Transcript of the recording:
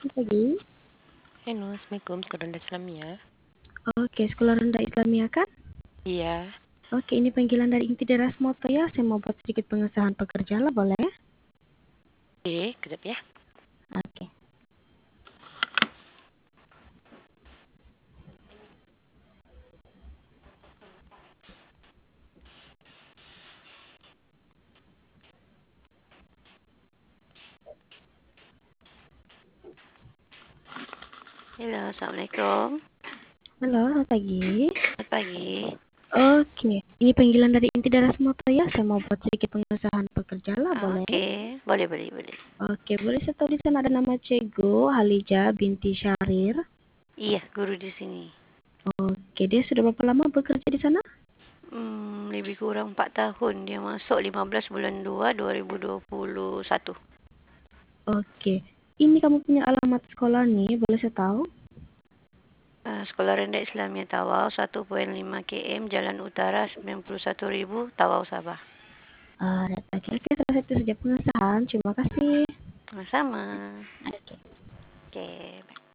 Pagi. Halo, Assalamualaikum, Sekolah Rendah Islamia. Oke, Sekolah Rendah Islamia kan? Iya, Oke, ini panggilan dari Inti Deras Moto ya. Saya mau buat sedikit pengesahan pekerja lah, boleh? kejap ya. Oke. Halo, Assalamualaikum. Halo, selamat pagi. Selamat pagi. Oke, ini panggilan dari Inti Deras Moto ya. Saya mau buat sedikit pengesahan pekerja lah, boleh? Oke, boleh. Oke, boleh saya tahu di sana ada nama Cikgu Halija binti Syahrir. Iya, guru di sini. Oke, dia sudah berapa lama bekerja di sana? Lebih kurang 4 tahun. Dia masuk 15 bulan 2, 2021. Oke, ini kamu punya alamat sekolah nih, boleh saya tahu? Sekolah Rendah Islamia Tawau, 1.5 km, Jalan Utara 91.000, Tawau, Sabah. Oke, salah satu saja pengesahan. Terima kasih. Sama-sama. Oke. Oke.